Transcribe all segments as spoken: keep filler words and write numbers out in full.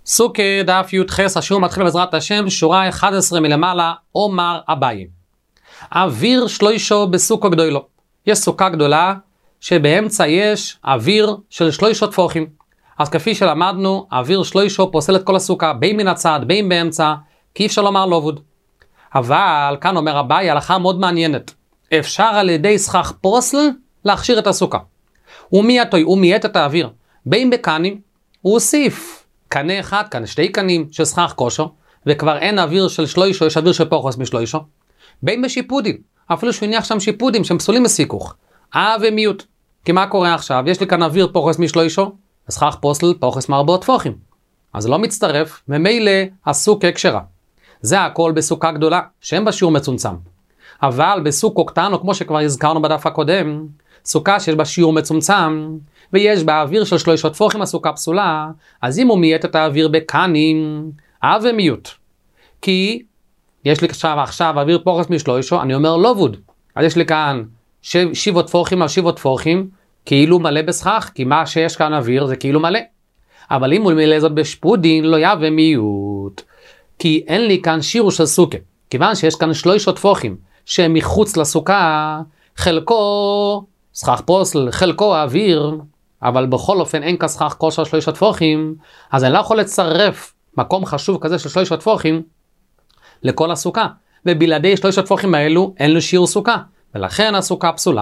סוכה דף י"ח, השיעור מתחיל בעזרת השם, שורה אחת עשרה מלמעלה. אומר אביי, אוויר שלוישו בסוכה גדולו. יש סוכה גדולה שבאמצע יש אוויר של שלוישו תפוחים. אז כפי שלמדנו, אוויר שלוישו פוסל את כל הסוכה, בין מן הצד, בין באמצע, כי אפשר לומר לא עבוד. אבל כאן אומר אביי הלכה מאוד מעניינת. אפשר על ידי סכך פוסל להכשיר את הסוכה. ומי התוי, הוא מייט את האוויר. בין בקנים, הוא הוסיף קנה אחד, קנה שתי קנים של סכך כושר, וכבר אין אוויר של שלוישו, יש אוויר של פוחס משלוישו. בין בשיפודים, אפילו שהוא הניח שם שיפודים שהם פסולים מסיכוך. אה ומיעוט. כי מה קורה עכשיו? יש לי כאן אוויר פוחס משלוישו, סכך פוסל פוחס מארבעות טפוחים. אז זה לא מצטרף, ממילא הסוכה כשרה. זה הכל בסוכה גדולה, שהם בשיעור מצומצם. אבל בסוכה קטן, או כמו שכבר הזכרנו בדף הקודם, סוכה שיש בה שיעור מצומצם, ויש בה אוויר של שלושה טפוחים, הסוכה פסולה, אז אם הוא מייט את האוויר בקנים, אה ומיעוט. כי יש לי עכשיו, עכשיו אוויר פוחס משלושה, אני אומר לא ווד. אז יש לי כאן שבעות טפוחים על שבעות טפוחים, כאילו מלא בסכך, כי מה שיש כאן אוויר זה כאילו מלא. אבל אם הוא מלא זאת בשפודין, לא יא ומיעוט. כי אין לי כאן שיעור של סוכה. כיוון שיש כאן שלושה טפוחים, שהם מחוץ לסוכה, חלקו סכך פוסל, חלקו האוויר, אבל בכל אופן אין כסכך כושר שלושה טפוחים, אז אני לא יכול לצרף מקום חשוב כזה של שלושה טפוחים לכל הסוכה. ובלעדי שלושה טפוחים האלו אין לו שיעור סוכה, ולכן הסוכה פסולה.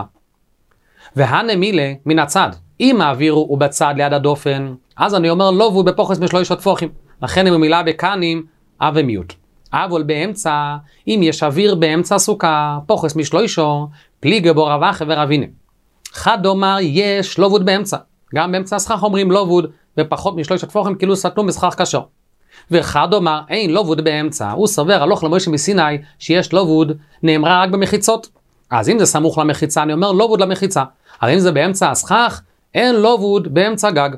והנמילה מן הצד, אם האוויר הוא בצד ליד הדופן, אז אני אומר לא והוא בפוחס משלושה טפוחים, לכן הוא מילה בקנים אה ומיעוט. אבל באמצע, אם יש אוויר באמצע הסוכה, פוחס משלוישו, פליגה בו רווח ורבינה. חד אומר יש לא ווד באמצע. גם באמצע הסכך אומרים לא ווד, ופחות משלושה טפוחים כאילו סתום בסכך קשר. וחד אומר אין לא ווד באמצע. הוא סובר הלוך למשה מסיני שיש לא ווד, נאמרה רק במחיצות. אז אם זה סמוך למחיצה, אני אומר לא ווד למחיצה. אבל אם זה באמצע הסכך, אין לא ווד באמצע גג.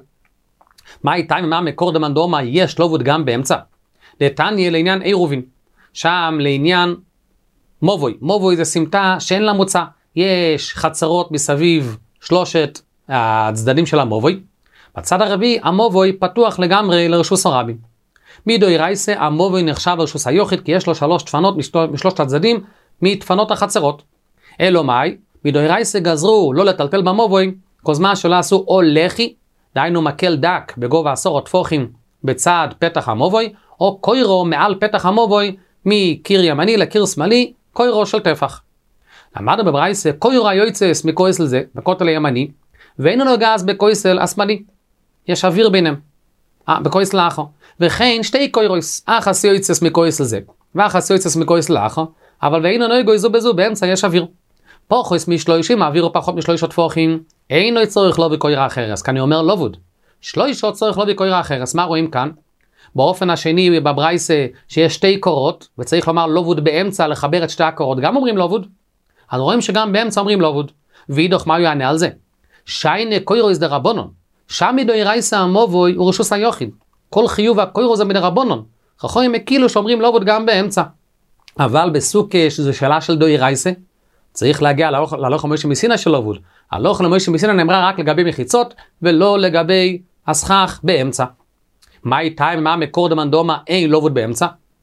מה איתה ממה מקור דמנדומה יש לא ווד גם באמצע? דתניא לעניין עירובין, שם לעניין מובוי. מובוי זה סמטה שאין לה מוצא. יש חצרות מסביב שלושת הצדדים של המובוי. בצד הרביעי המובוי פתוח לגמרי לרשוס הרבים. מידוי רייסה המובוי נחשב לרשוס היוחד, כי יש לו שלוש דפנות משלושת הצדדים מדפנות החצרות. אלו מאי, מידוי רייסה גזרו לא לטלטל במובוי, כל זמן שלא עשו או לחי, דהיינו מקל דק בגובה עשור טפוחים בצד פתח המובוי, או קוירו מעל פתח המובוי מקיר ימני לקיר שמאלי, קוירו של טפח. למדנו בברייסה, קוירו היוצס מקויסל זה, בכותל הימני, ואינו נוגס בקויסל השמאלי. יש אוויר ביניהם, אה, בקויסל האחר. וכן שתי קוירוס, אחס יוצס מקויסל זה, ואחס יוצס מקויסל האחר, אבל ואינו נוגס זו בזו, באמצע יש אוויר. פוחס משלושים, האוויר הוא פחות משלושה טפוחים, אינו צורך לא בקוירה אחרת, כאן אני אומר לא ווד. שלושה צורך לא בקוירה אחרת, מה רואים כאן? באופן השני בברייסה שיש שתי קורות, וצריך לומר לא ווד באמצע לחבר את שתי הקורות, גם אומרים לא ווד. אז רואים שגם באמצע אומרים לא ווד. ואידוך מה הוא יענה על זה? שיינה קוירו איז דרבנון. שם מדוי רייסה המובוי הוא רשוס היוחיד. כל חיוב הקוירו זה מדרבנון. חכמים כאילו שאומרים לא ווד גם באמצע. אבל בסוכה שזה שאלה של דוי רייסה, צריך להגיע להלוך למשה מסיני של לא ווד. הלוך למשה מסיני נאמרה רק לגבי מחיצות, ולא לגבי הסכך באמצע. מה איתה ומה מקור דמנדומה אין לא ווד באמצע?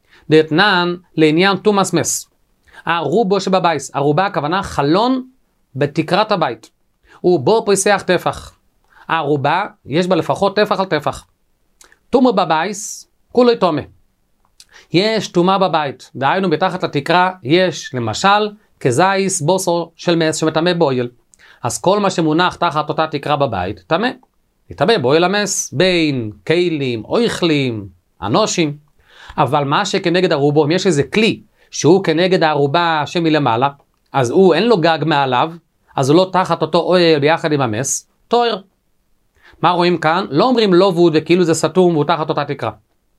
דתנן לעניין תומאס מס. הרובו שבבייס, הרובה הכוונה חלון בתקרת הבית. ובו פריסח טפח. הרובה יש בה לפחות טפח על טפח. תומו בבייס, כולו תומה. יש תומה בבית, דהיינו בתחת לתקרה יש למשל כזייס בוסו של מס שמטמא באויל. אז כל מה שמונח תחת אותה תקרה בבית, טמא. יטמא באויל המס, בין כלים, אויכלים, אנושים. אבל מה שכנגד הרובו, אם יש איזה כלי שהוא כנגד הערובה שמלמעלה, אז הוא אין לו גג מעליו, אז הוא לא תחת אותו אוהל ביחד עם המס, תואר. מה רואים כאן? לא אומרים לא ווד וכאילו זה סתום והוא תחת אותה תקרה.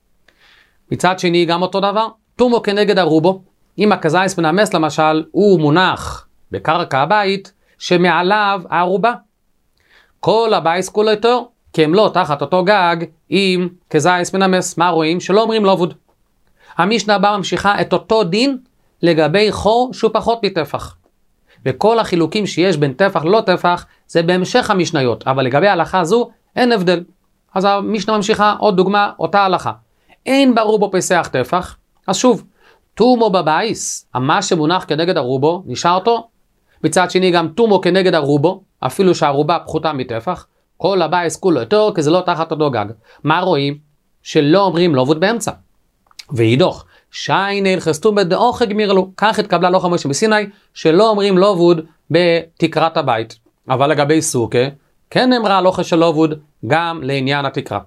מצד שני גם אותו דבר, תומו כנגד הרובו, אם הכזייס מן המס למשל הוא מונח בקרקע הבית שמעליו הערובה. כל הבייס כולו תואר, כי הם לא תחת אותו גג עם כזייס מן המס. מה רואים? שלא אומרים לא ווד. המשנה הבאה ממשיכה את אותו דין לגבי חור שהוא פחות מטפח. וכל החילוקים שיש בין טפח ללא טפח זה בהמשך המשניות, אבל לגבי ההלכה הזו אין הבדל. אז המשנה ממשיכה, עוד דוגמה, אותה הלכה. אין ברובו פסח טפח, אז שוב, תומו בבייס, מה שמונח כנגד הרובו, נשאר אותו. מצד שני גם תומו כנגד הרובו, אפילו שהרובה פחותה מטפח, כל הבייס כולו יותר, כי זה לא תחת אותו גג. מה רואים? שלא אומרים לא ווד באמצע. וידוך, שייני אלחסטום בדאוך הגמיר לו, כך התקבלה לא חמוש מסיני, שלא אומרים לא ווד בתקרת הבית. אבל לגבי סוכה, כן אמרה הלוכה של לא ווד גם לעניין התקרה.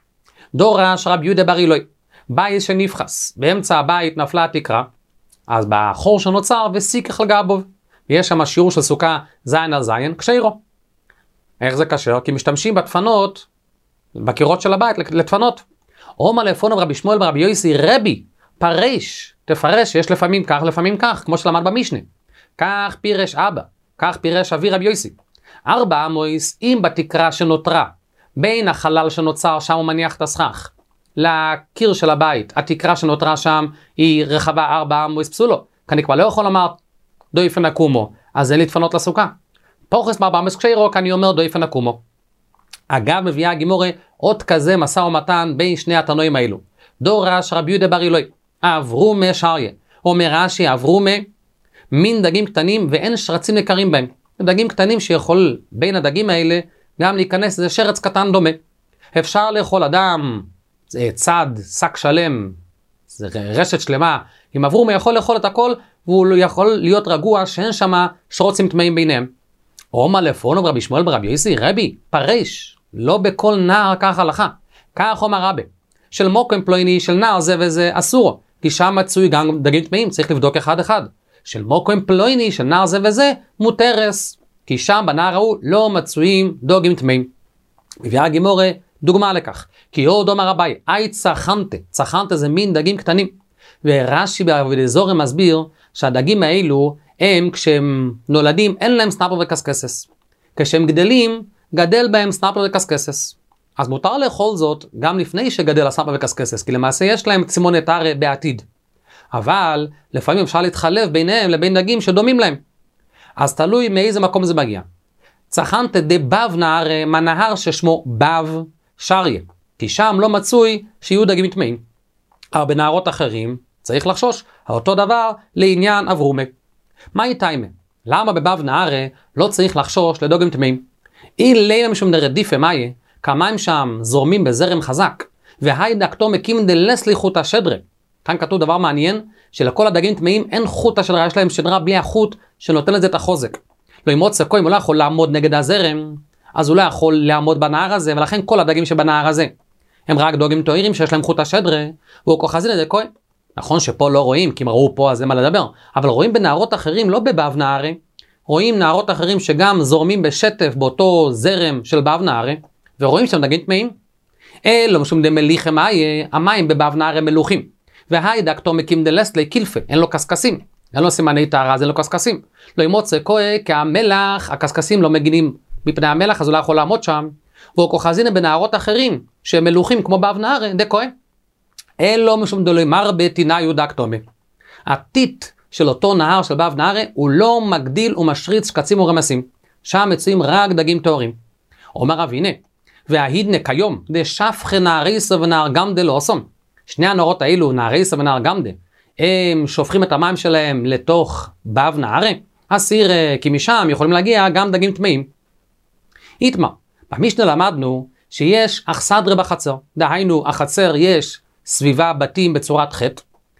דורש רבי יהודה בר אילוי, בייס שנפחס, באמצע הבית נפלה התקרה, אז בחור שנוצר וסיכך לגבוב, ויש שם שיעור של סוכה זין על זין, כשיירו. איך זה קשר? כי משתמשים בתפנות, בקירות של הבית, לתפנות. אומר לפונו רבי שמואל ורבי יוסי, רבי, פרש, תפרש, יש לפעמים כך, לפעמים כך, כמו שלמד במשנה. כך פירש אבא, כך פירש אבי רבי יוסי. ארבע אמויס, אם בתקרה שנותרה, בין החלל שנוצר, שם הוא מניח את הסכך, לקיר של הבית, התקרה שנותרה שם, היא רחבה ארבע אמויס פסולו. כי אני כבר לא יכול לומר, דויפן הקומו, אז אין לי תפנות לסוכה. פורחס בארבע אמויס כשיירו, כי אני אומר דויפן הקומו. אגב, מביאה הגימורה עוד כזה מסע ומתן בין שני התנועים האלו. דורש רבי יהודה בר אילוי, עברו משריה, אומר רש"י, עברו מין דגים קטנים ואין שרצים ניכרים בהם. דגים קטנים שיכול בין הדגים האלה גם להיכנס, זה שרץ קטן דומה. אפשר לאכול אדם, זה צד, שק שלם, זה רשת שלמה, אם עברו מה יכול לאכול את הכל, והוא יכול להיות רגוע שאין שם שרוצים טמאים ביניהם. אומר לפונו רבי שמואל ברבי יוסי, רבי, פרש, לא בכל נער כך הלכה. כך אומר רבי, של מוקם פלויני, של נער זה וזה אסור, כי שם מצוי גם דגים טמאים, צריך לבדוק אחד אחד. של מוקם פלויני, של נער זה וזה, מותרס, כי שם בנער ההוא לא מצויים דגים טמאים. מביאה הגימורה דוגמה לכך, כי עוד אומר רבי, אי צחנתה, צחנתה זה מין דגים קטנים, ורש"י בעבודת זוהר מסביר שהדגים האלו הם כשהם נולדים אין להם סנפר וקסקסס, כשהם גדלים גדל בהם סנפר וקסקסס, אז מותר לאכול זאת גם לפני שגדל הסנפר וקסקסס, כי למעשה יש להם צימונת ארה בעתיד, אבל לפעמים אפשר להתחלב ביניהם לבין דגים שדומים להם, אז תלוי מאיזה מקום זה מגיע. צחנת דבב נהר מנהר ששמו בב שריה, כי שם לא מצוי שיהיו דגים טמאים. אבל בנהרות אחרים צריך לחשוש, אותו דבר לעניין אברומה. מהי טיימה? למה בבב נהר לא צריך לחשוש לדגים טמאים? אין לילה משום דרדיפה מאיה, כמים שם זורמים בזרם חזק, והיידקתו מקים דלס לי חוט השדרה. כאן כתוב דבר מעניין, שלכל הדגים טמאים אין חוט השדרה, יש להם שדרה בלי החוט שנותן לזה את החוזק. לא ימוץ סקוי, אם הוא לא יכול לעמוד נגד הזרם, אז הוא לא יכול לעמוד בנהר הזה, ולכן כל הדגים שבנהר הזה, הם רק דגים טהורים שיש להם חוט השדרה, והוא כוחזין את זה כוי. נכון שפה לא רואים, כי אם ראו פה אז אין מה לדבר, אבל רואים בנהרות אחרים, לא בבב נהרי, רואים נהרות אחרים שגם זורמים בשטף באותו זרם של בב נהרי, ורואים שם דגים טמאים. אלו משום דמליחם איה, המים בבב נהרי מלוכים, והיידקתו מקים דלסלי קילפה, אין לו קסקסים, אין לו סימני טהרה, אז אין לו קסקסים. לא ימוצא כוי, כי המלח, הקסקסים לא מגינים מפני המלח, אז הוא לא יכול לעמוד שם, והוא כוחזין בנהרות אחרים, שהם מלוכים כמו בב נהרי, דה כוי. אלו משום דלוי מרבה תינאיו דקתומי. הטיט של אותו נהר של בב נהרי הוא לא מגדיל ומשריץ שקצים ורמסים. שם מצויים רק דגים טהורים. אומר רב הנה, וההידנה כיום דשפחה נהריסה ונהר גמדה לא עושום. שני הנהרות האלו, נהריסה ונהר גמדה, הם שופכים את המים שלהם לתוך בב נהרי. הסיר, כי משם יכולים להגיע גם דגים טמאים. איתמה, במשנה למדנו שיש אכסדרה בחצר. דהיינו, החצר יש סביבה בתים בצורת חטא,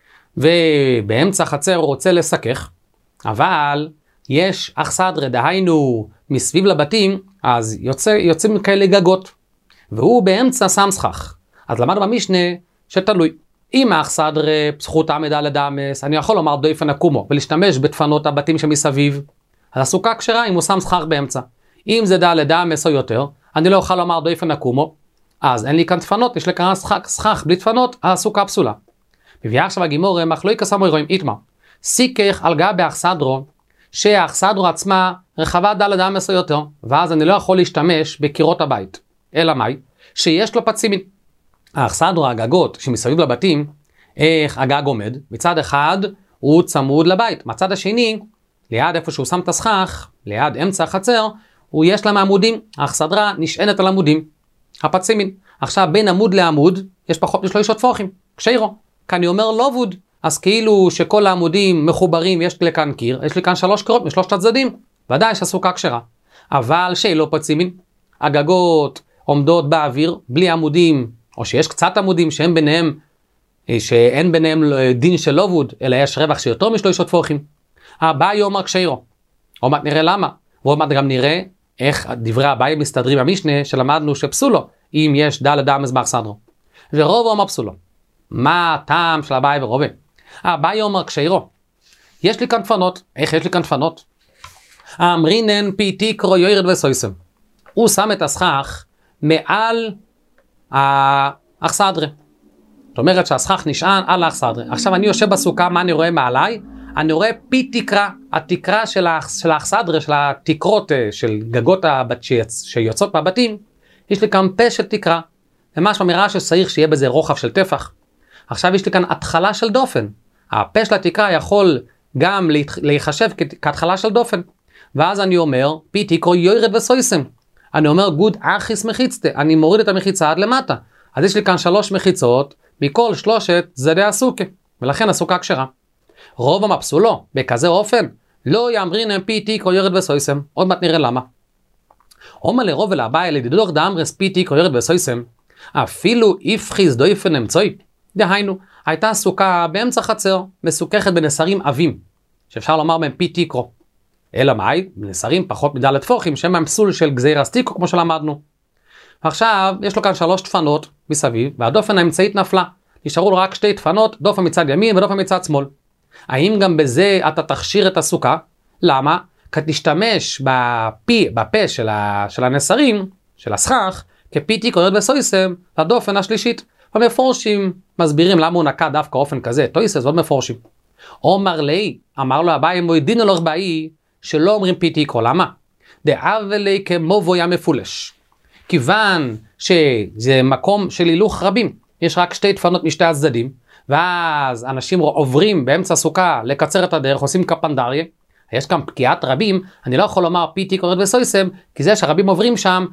ובאמצע החצר הוא רוצה לסכך, אבל יש אכסדרה, דהיינו מסביב לבתים, אז יוצא, יוצאים כאלה גגות, והוא באמצע שם סכך. אז למדנו במשנה שתלוי. אם האכסדרה פסחות עמדה לדמס, אני יכול לומר דויפן הקומו, ולהשתמש בתפנות הבתים שמסביב, אז הסוכה כשרה אם הוא שם סכך באמצע. אם זה דע לדמס או יותר, אני לא אוכל לומר דויפן הקומו, אז אין לי כאן תפנות, יש לי כאן סכך, סכך בלי תפנות, הסוכה פסולה. מביאה עכשיו הגימורה, מחלוקת סמוי רואים איתמה, סיכך על גבי האכסדרו, שהאכסדרו עצמה רחבה דלת אמס או יותר, ואז אני לא יכול להשתמש בקירות הבית. אלא מאי? שיש לו פצימין. האכסדרו, הגגות שמסביב לבתים, איך הגג עומד? מצד אחד הוא צמוד לבית, מצד השני, ליד איפה שהוא שם את הסכך, ליד אמצע החצר, הוא יש להם עמודים, האכסדרה נשענת על עמודים. הפצימין. עכשיו בין עמוד לעמוד יש פחות משלושה טפוחים, קשיירו. כאן אני אומר לא ווד, אז כאילו שכל העמודים מחוברים, יש לי כאן קיר, יש לי כאן שלוש קירות משלושת הצדדים, ודאי שהסוכה כשרה. אבל שלא פצימין, הגגות עומדות באוויר, בלי עמודים, או שיש קצת עמודים שאין ביניהם, שאין ביניהם דין של לא ווד, אלא יש רווח שיותר משלושה טפוחים. אביי אומר קשיירו. עוד מעט נראה למה, ועוד מעט גם נראה איך דברי אביי מסתדרים במשנה שלמדנו שפסולו, אם יש דלת אמס באכסדרו. ורוב אומר פסולו. מה הטעם של אביי ורובה? אביי אומר קשיירו. יש לי כאן דפנות. איך יש לי כאן דפנות? אמרינן פי תיקרו יוירד וסויסם. הוא שם את הסכך מעל האכסדרה. זאת אומרת שהסכך נשען על האכסדרה. עכשיו אני יושב בסוכה, מה אני רואה מעליי? אני רואה פי תקרה, התקרה של האכסדרה, של התקרות של גגות הבת שיוצאות מהבתים, יש לי כאן פה של תקרה. ממש אמירה שצריך שיהיה בזה רוחב של טפח. עכשיו יש לי כאן התחלה של דופן. הפה של התקרה יכול גם להיחשב כהתחלה של דופן. ואז אני אומר, פי תיקרו יוירד וסויסם. אני אומר, גוד אחיס מחיצתה. אני מוריד את המחיצה עד למטה. אז יש לי כאן שלוש מחיצות, מכל שלושת צדדי הסוכה. ולכן הסוכה כשרה. רוב המפסולו, בכזה אופן, לא יאמרינם פי תיקרו יוירד וסויסם. עוד מעט נראה למה. אומר לרוב ולאביי, לדידוך דאמרס פי תיקרו יוירד וסויסם, אפילו איפחיס דויפן אמצוי. דהיינו, הייתה סוכה באמצע חצר, מסוככת בנסרים עבים, שאפשר לומר בהם פי תיקרו. אלא מאי, בנסרים פחות מדלת טפוחים, שהם הפסול של גזירס תיקרו, כמו שלמדנו. עכשיו, יש לו כאן שלוש דפנות מסביב, והדופן האמצעית נפלה. נשארו לו רק שתי דפנות, דופן מצד ימין ודופן מצד שמאל. האם גם בזה אתה תכשיר את הסוכה? למה? כי תשתמש בפי, בפה של, ה, של הנסרים, של הסכך, כפי תיקרו יוירד וסויסם, לדופן השלישית. המפורשים מסבירים למה הוא נקע דווקא אופן כזה, תויסס ועוד מפורשים. אומר לי, אמר לו אביי מוידין אלוך באי, שלא אומרים פי תיקרו, למה? דאבלי כמובו ים מפולש. כיוון שזה מקום של הילוך רבים, יש רק שתי דפנות משתי הצדדים, ואז אנשים עוברים באמצע הסוכה לקצר את הדרך, עושים קפנדריה, יש כאן פקיעת רבים, אני לא יכול לומר פי תיקרו יוירד וסויסם, כי זה שהרבים עוברים שם,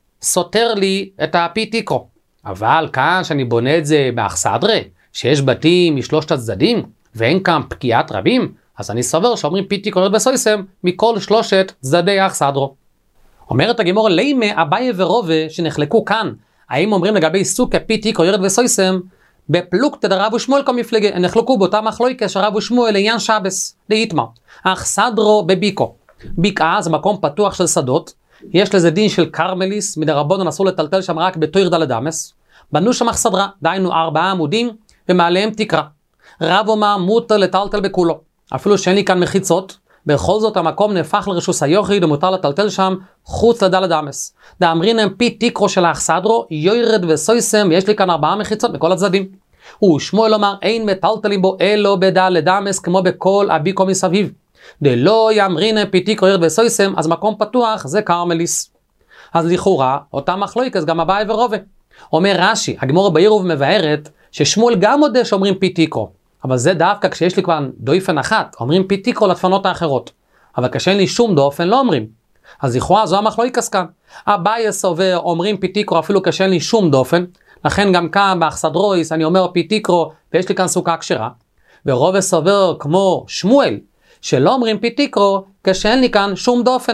סותר לי את הפי תיקרו. אבל כאן שאני בונה את זה באכסדרה, שיש בתים משלושת הצדדים, ואין כאן פקיעת רבים, אז אני סובר שאומרים פי תיקרו יוירד וסויסם מכל שלושת צדדי האכסדרו. אומרת הגמור, לימה אביי ורובה שנחלקו כאן, האם אומרים לגבי סוכה פי תיקרו יוירד וסויסם, בפלוגתא דרב ושמואל כמפלגה, הם נחלקו באותה מחלוקת שרב ושמואל לעניין שבס, להתמר. האכסדרו בביקו. בקעה זה מקום פתוח של שדות, יש לזה דין של קרמליס, מדרבנן אסור לטלטל שם רק בתויר דלת אמס. בנו שם אכסדרה, דהיינו ארבעה עמודים, ומעליהם תקרה. רב אומר מותר לטלטל בכולו. אפילו שאין לי כאן מחיצות, בכל זאת המקום נהפך לרשוס היוחיד, ומותר לטלטל שם חוץ לדלת אמס. דאמרינם פי תיקרו של האכסדרו, יוירד וסויסם, ויש לי כאן ארבעה מחיצות בכל הצדדים. ושמואל אומר, אין מטלטלים בו אלו בדלת אמס, כמו בכל הביקו מסביב. דלא יאמרינם פי תיקרו יוירד וסויסם, אז מקום פתוח זה קרמליס. אז לכאורה, אותה מחלוקת גם אביי ורובה. אומר רש"י, הגמרא בעירוב מבארת, ששמואל גם מודה שאומרים פי תיקרו. אבל זה דווקא כשיש לי כבר דופן אחת, אומרים פי תיקרו לדפנות האחרות. אבל כשאין לי שום דופן לא אומרים. אז לכאורה זו המחלוקת כאן. אביי סובר אומרים פי תיקרו אפילו כשאין לי שום דופן, לכן גם כאן באכסדרויס אני אומר פי תיקרו ויש לי כאן סוכה כשרה. ורובה סובר כמו שמואל, שלא אומרים פי תיקרו כשאין לי כאן שום דופן.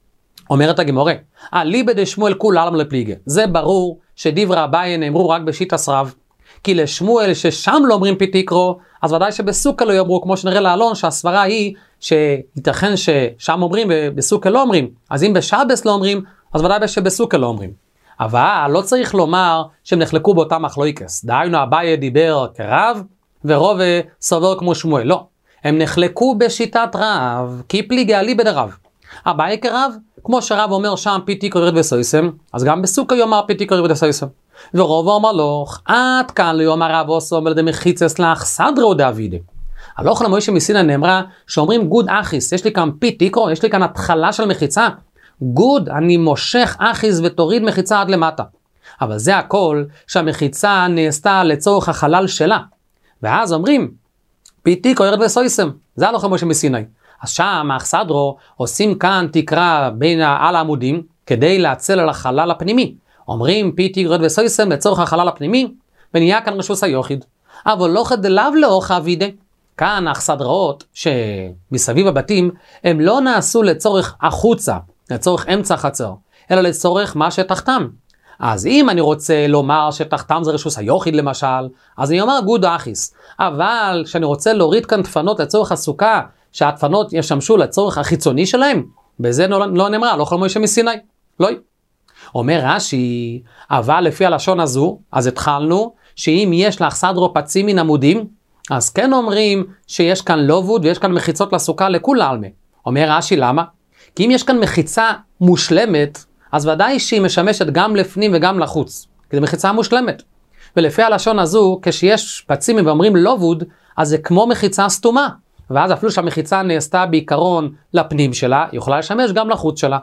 אומרת הגמרא, אליבא דשמואל כול עלמא לפליגי. זה ברור שדברי אביי נאמרו רק בשיטת רב. כי לשמואל ששם לא אומרים פי תיקרו, אז ודאי שבסוכה לא יאמרו, כמו שנראה לאלון, שהסברה היא שייתכן ששם אומרים ובסוכה לא אומרים. אז אם בשבס לא אומרים, אז ודאי שבסוכה לא אומרים. אבל לא צריך לומר שהם נחלקו באותה מחלוקת. דהיינו אביי דיבר כרב, ורובה סובר כמו שמואל. לא. הם נחלקו בשיטת רב, כי פליגי אליבא דרב. אביי כרב, כמו שרב אומר שם פי תיקרו יוירד וסויסם, אז גם בסוכה יאמר פי תיקרו יוירד וסויסם. ורוב אומר לו, עד כאן לא יאמר רב אוסו מלדי מחיצס לאכסדרו דאבידי. הלוך למוישה מסיני נאמרה שאומרים גוד אחיס, יש לי כאן פי תיקרו, יש לי כאן התחלה של מחיצה. גוד, אני מושך אחיס ותוריד מחיצה עד למטה. אבל זה הכל שהמחיצה נעשתה לצורך החלל שלה. ואז אומרים, פי תיקרו יוירד וסויסם. זה הלוך למוישה מסיני. אז שם האכסדרו עושים כאן תקרה בין על העמודים כדי להצל על החלל הפנימי. אומרים פי תיגרד וסויסם לצורך החלל הפנימי, ונהיה כאן רשוס היוחיד. אבל לא חדליו לאורך אבידה. כאן האכסדרות שמסביב הבתים, הם לא נעשו לצורך החוצה, לצורך אמצע חצר, אלא לצורך מה שתחתם. אז אם אני רוצה לומר שתחתם זה רשוס היוחיד למשל, אז אני אומר גוד אחיס. אבל כשאני רוצה להוריד כאן דפנות לצורך הסוכה, שהדפנות ישמשו לצורך החיצוני שלהם, בזה לא, לא נאמרה, לא יכול מוישה מסיני. לא. אומר רש"י, אבל לפי הלשון הזו, אז התחלנו, שאם יש לאכסדרו פצים מן עמודים, אז כן אומרים שיש כאן לובוד ויש כאן מחיצות לסוכה לכול עלמה. אומר רש"י למה? כי אם יש כאן מחיצה מושלמת, אז ודאי שהיא משמשת גם לפנים וגם לחוץ. כי זו מחיצה מושלמת. ולפי הלשון הזו, כשיש פצים ואומרים לובוד, אז זה כמו מחיצה סתומה. ואז אפילו שהמחיצה נעשתה בעיקרון לפנים שלה, היא יכולה לשמש גם לחוץ שלה.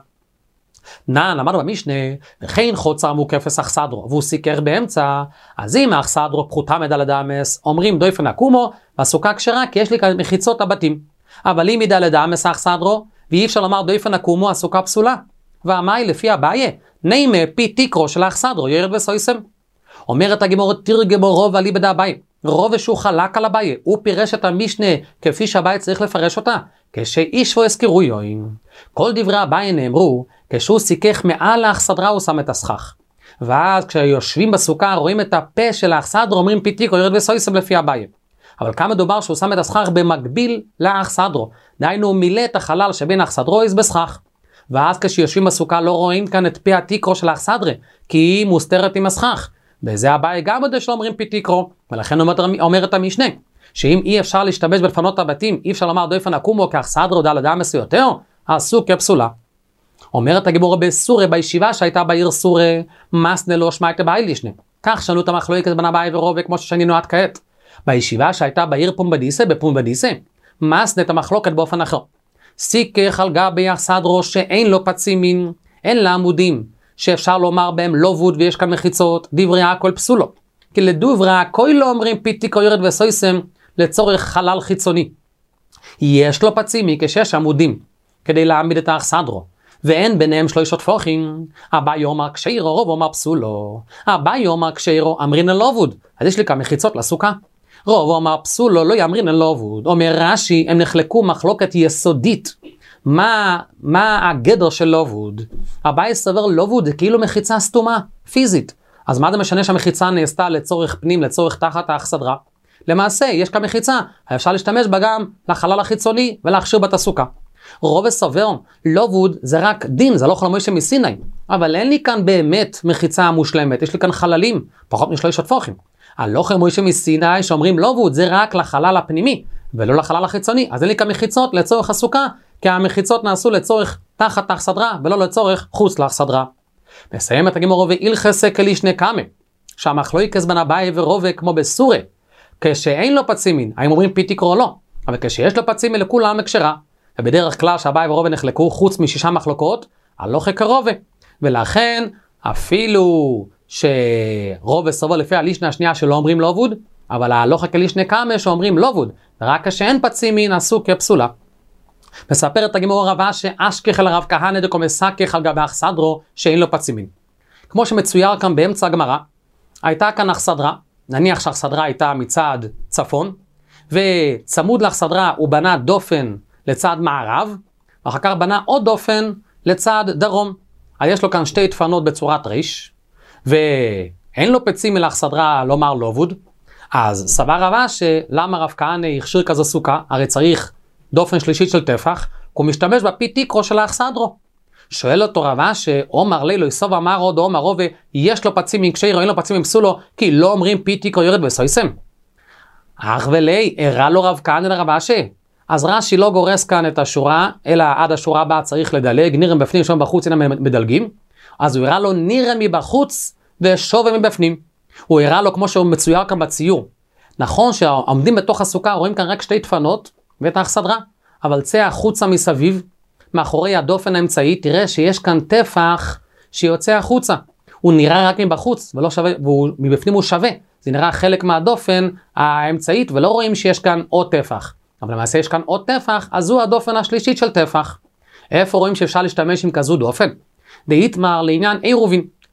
נען, למדנו במשנה, וכן חוצר מוקפס אכסדרו, והוא סיכר באמצע, אז אם האכסדרו פחותה מדלת אמס, אומרים דויפן אקומו, והסוכה כשרה, כי יש לי כאן מחיצות הבתים. אבל אם מדלת אמס האכסדרו, ואי אפשר לומר דויפן אקומו, הסוכה פסולה. והמאי לפי הבעיה, נימה פי תיקרו של האכסדרו, ירד וסויסם. אומרת הגמורת תרגמו רוב עלי בדה הבעיה, רוב שהוא חלק על הבעיה, הוא פירש את המשנה כפי שהבעיה צריך לפרש אותה, כשאיש והזכירו יוין. כל דברי הבעיה נאמרו, כשהוא סיכך מעל האכסדרה הוא שם את הסכך. ואז כשיושבים בסוכה רואים את הפה של האכסדרו, אומרים פי תיקרו ירד וסויסם לפי הבעיה. אבל כאן מדובר שהוא שם את הסכך במקביל לאכסדרו, דהיינו הוא מילא את החלל שבין האכסדרו איז בסכך. ואז כשיושבים בסוכה לא רואים כאן את פי התיקרו של האכסדרה, כי היא מוסתרת עם הסכך. בזה הבעיה גם עוד שלא אומרים פי תיקרו, ולכן אומרת המשנה, שאם אי אפשר להשתמש בלפנות הבתים, אי אפשר לומר דויפן אקומו כאכסדרו דלת אמס יותר, הסוכה פסולה. אומרת הגמורה בסורה, בישיבה שהייתה בעיר סורה, מסנה לא שמעתה בעילישנה. כך שנו את המחלוקת בין הבעיה ורובה כמו ששנינו עד כעת. בישיבה שהייתה בעיר פומבדיסה, בפומבדיסה, מסנה את המחלוקת באופן אחר. סיכך על גבי אכסדרו שאין לו פצימין, אין לה עמודים, שאפשר לומר בהם לובוד ויש כאן מחיצות, דברי הכל פסולו. כי לדברי הכל לא אומרים פי תיקרו ירד וסויסם לצורך חלל חיצוני. יש לו פצימי כשיש עמודים, כדי להעמיד את האכסדרו. ואין ביניהם שלושות פוחים, הבא יומר כשאירו רוב אומר פסולו, הבא יומר כשאירו אמרין אל לובוד, אז יש לי כאן מחיצות לסוכה. רוב אומר פסולו לא יאמרין אל לובוד, אומר רש"י הם נחלקו מחלוקת יסודית, מה, מה הגדר של לובוד? הבא יסבר לובוד זה כאילו מחיצה סתומה, פיזית, אז מה זה משנה שהמחיצה נעשתה לצורך פנים, לצורך תחת האכסדרה? למעשה יש כאן מחיצה, אפשר להשתמש בה גם לחלל החיצוני ולהכשיר בת הסוכה. רוב סובר, לובוד זה רק דין, זה לא חול מוישה מסיני, אבל אין לי כאן באמת מחיצה מושלמת, יש לי כאן חללים, פחות משלושות פוחים. הלא חול מוישה מסיני שאומרים לובוד זה רק לחלל הפנימי, ולא לחלל החיצוני, אז אין לי כאן מחיצות לצורך הסוכה, כי המחיצות נעשו לצורך תחת האכסדרה, ולא לצורך חוץ לאכסדרה. מסיים את הגמרא ואילכסה כלישנה קמא, שהמחלוקת בין אביי ורובה כמו בסורה, כשאין לו פצימין, האם אומרים פי תיקרו או לא, אבל כשיש לו פצימין לכולם כשרה, ובדרך כלל שאביי ורובה נחלקו חוץ משישה מחלוקות, הלוך כרובה, ולכן אפילו שרובה סובר לפי הלישנה השנייה שלא אומרים לובוד, אבל ההלוך כלישנה קמא שאומרים לובוד, רק כשאין פצימין עשו כפסולה. מספרת הגמרא רבה שאשכח אל הרב כהנא דקו מסכך על גבי אכסדרו שאין לו פצימין. כמו שמצויר כאן באמצע הגמרא, הייתה כאן אכסדרה, נניח שהאכסדרה הייתה מצד צפון, וצמוד לאכסדרה הוא בנה דופן לצד מערב, ואחר כך בנה עוד דופן לצד דרום. אז יש לו כאן שתי דפנות בצורת ריש, ואין לו פצימין לאכסדרה לומר לובוד, אז סבר רבה שלמה רב כהנא הכשיר כזו סוכה, הרי צריך דופן שלישית של טפח, הוא משתמש בפי תיקרו של האכסדרו. שואל אותו רבה שאומר לילו יסוב אמר עוד אומר רובה, יש לו פצימין כשאירו, אין לו פצימין פסולו, כי לא אומרים פי תיקרו ירד וסויסם. אך ולי, הראה לו רב כהנא לרבה ש... אז רש"י לא גורס כאן את השורה, אלא עד השורה הבאה צריך לדלג, נירם בפנים, שום בחוץ, אינם מדלגים. אז הוא הראה לו נירם מבחוץ ושובם מבפנים. הוא הראה לו כמו שהוא מצויר כאן בציור. נכון שעומדים בתוך הסוכה, רואים כאן רק שתי דפנות ואת האכסדרה, אבל צא החוצה מסביב, מאחורי הדופן האמצעי, תראה שיש כאן טפח שיוצא החוצה. הוא נראה רק מבחוץ, ולא שווה, ומבפנים הוא שווה. זה נראה חלק מהדופן האמצעית, ולא רואים שיש כאן עוד טפח. אבל למעשה יש כאן עוד טפח, אז זו הדופן השלישית של טפח. איפה רואים שאפשר להשתמש עם כזו דופן? דאיתמר לעניין עירובין.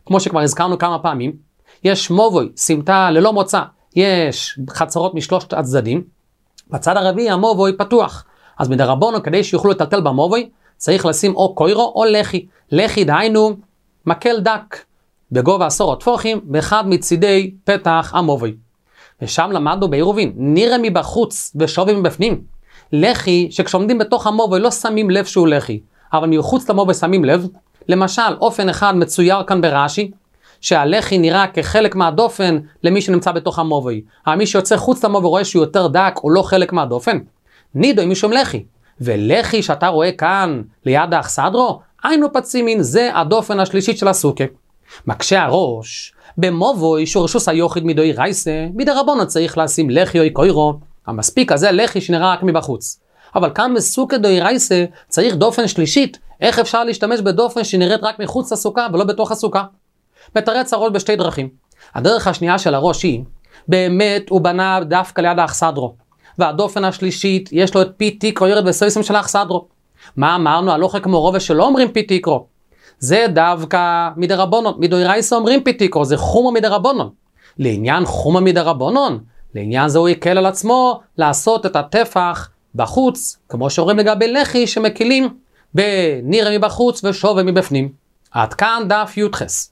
כמו שכבר הזכרנו כמה פעמים, יש מובוי, סמטה ללא מוצא, יש חצרות משלושת הצדדים, בצד הרביעי המובוי פתוח. אז מדרבנו, כדי שיוכלו לטלטל במובוי, צריך לשים או קוירו או לחי. לחי דהיינו מקל דק, בגובה עשור טפוחים, באחד מצידי פתח המובוי. ושם למדנו בעירובין, נראה מבחוץ ושווה מבפנים. לחי שכשעומדים בתוך המובוי לא שמים לב שהוא לחי, אבל מחוץ למובוי שמים לב. למשל, אופן אחד מצויר כאן ברש"י, שהלחי נראה כחלק מהדופן למי שנמצא בתוך המובוי. אבל מי שיוצא חוץ למובוי רואה שהוא יותר דק או לא חלק מהדופן. נידו עם משום לחי. ולחי שאתה רואה כאן ליד האכסדרו, היינו פצימין, זה הדופן השלישית של הסוכה. מקשה הראש, במובוי שהוא רשוס היוחיד מדוי רייסה, מדרבנו צריך לשים לחי או קוירו. המספיק הזה לחי שנראה רק מבחוץ. אבל כאן בסוכה דוי רייסה צריך דופן שלישית. איך אפשר להשתמש בדופן שנראית רק מחוץ לסוכה ולא בתוך הסוכה? מתרץ הראש בשתי דרכים. הדרך השנייה של הראש היא, באמת הוא בנה דווקא ליד האכסדרו. והדופן השלישית יש לו את פי תיקרו ירד בסויסם של האכסדרו. מה אמרנו? הלוכה כמו רובה שלא אומרים פי תיקרו. זה דווקא מדרבנון. מדוי רייסה אומרים פי תיקרו, זה חומה מדרבנון. לעניין חומה מדרבנון, לעניין זה הוא יקל על עצמו לעשות את הטפח בחוץ, כמו שאומרים לגבי לחי שמקילים בנראה מבחוץ ושווה מבפנים. עד כאן דף י"ח.